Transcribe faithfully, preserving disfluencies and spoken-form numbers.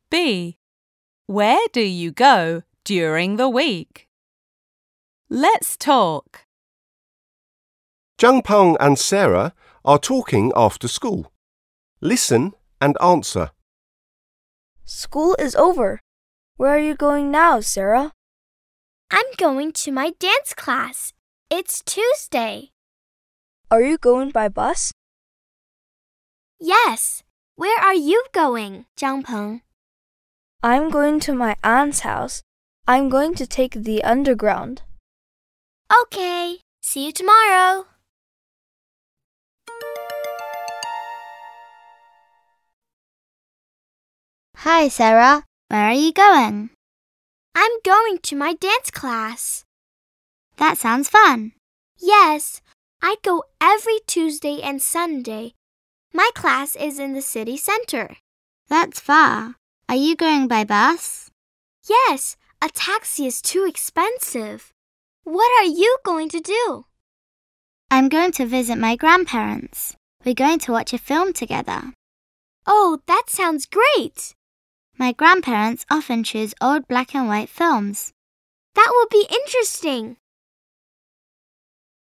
B. Where do you go during the week? Let's talk. Jungpeng and Sarah are talking after school. Listen and answer. School is over. Where are you going now, Sarah? I'm going to my dance class. It's Tuesday. Are you going by bus? Yes. Where are you going, Jungpeng? I'm going to my aunt's house. I'm going to take the underground. Okay. See you tomorrow. Hi, Sarah. Where are you going? I'm going to my dance class. That sounds fun. Yes, I go every Tuesday and Sunday. My class is in the city center. That's far. Are you going by bus? Yes, a taxi is too expensive. What are you going to do? I'm going to visit my grandparents. We're going to watch a film together. Oh, that sounds great. My grandparents often choose old black and white films. That will be interesting.